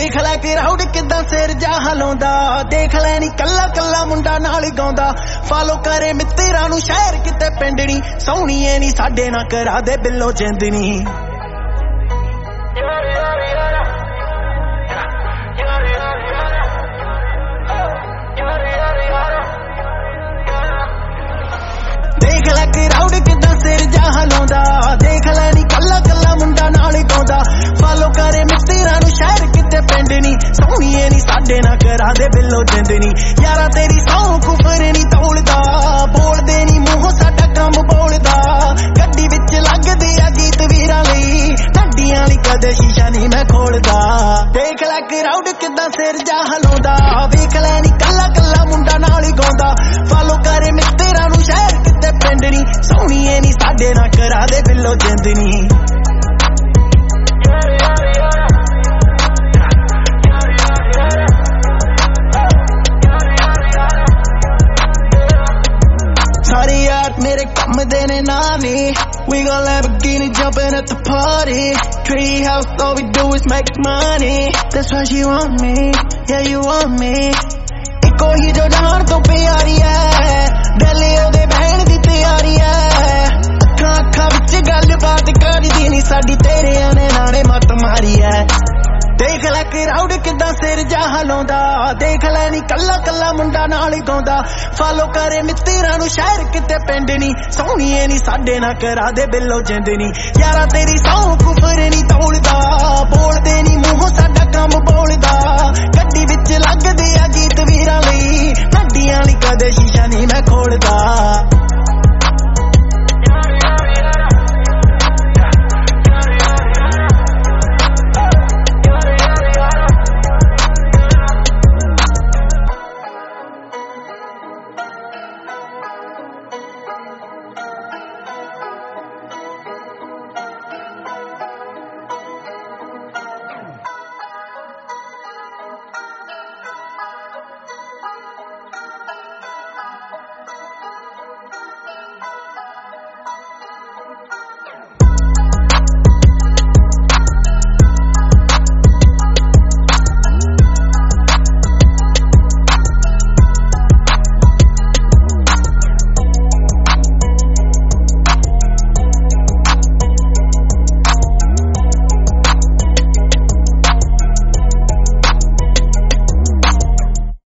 देख लै क्राउड किदां सिर जा हलाउंदा, देख लै नी कल्ला कल्ला मुंडा नाल गाउंदा। फॉलो करे मित्तरां नूं शहर किते पिंड नी, सोहणीए नी साडे नाल करा दे बिल्लो जिंद नी। देख लै क्राउड किदां सिर जा हलाउंदा, देख लै नी कल्ला कल्ला मुंडा नाल गाउंदा। फॉलो करे मित्तरां नूं शहर किते पिंड नी, सोहणीए नी साडे नाल करा दे बिल्लो जिंद नी। यारा तेरी सौं कुफर नी तौलदा, बोलदे नी मूंह साडा कम बोलदा। गड्डी विच लगदे आ गीत वीरां लई, नड्डियां ली कदे शीशा नी मैं खोलदा। देख लै क्राउड किदां सिर जा हलाउंदा, देख लै नी कल्ला कल्ला मुंडा नाल गाउंदा। फॉलो करे मित्तरां नूं शहर किते पिंड नी, सोहणीए नी साडे नाल करा दे बिल्लो जिंद नी। सारे यार मेरे कम दे ने नानी, we gon' Lamborghini jumping at the party. Tree house, all we do is make money. That's why she want me, yeah you want me. इको ही जो जान तो प्यारी है, दिल ओदे बहन दी प्यारी है। अखां अखां विच गल बात करदी नी, साडी तेरे आने नाने मत मारी है। देख लै क्राउड किदां सिर जा हलाउंदा, देख लै नी कल्ला कल्ला मुंडा नाल गाउंदा। फॉलो करे मित्तरां नूं शहर किते पिंड नी, सोहणीए नी साडे नाल करा दे बिल्लो जिंद नी। यारा तेरी सौं कुफर नी तौलदा, बोलदे नी मूंह साडा कम बोलदा। गड्डी विच लगदे आ गीत वीरां लई,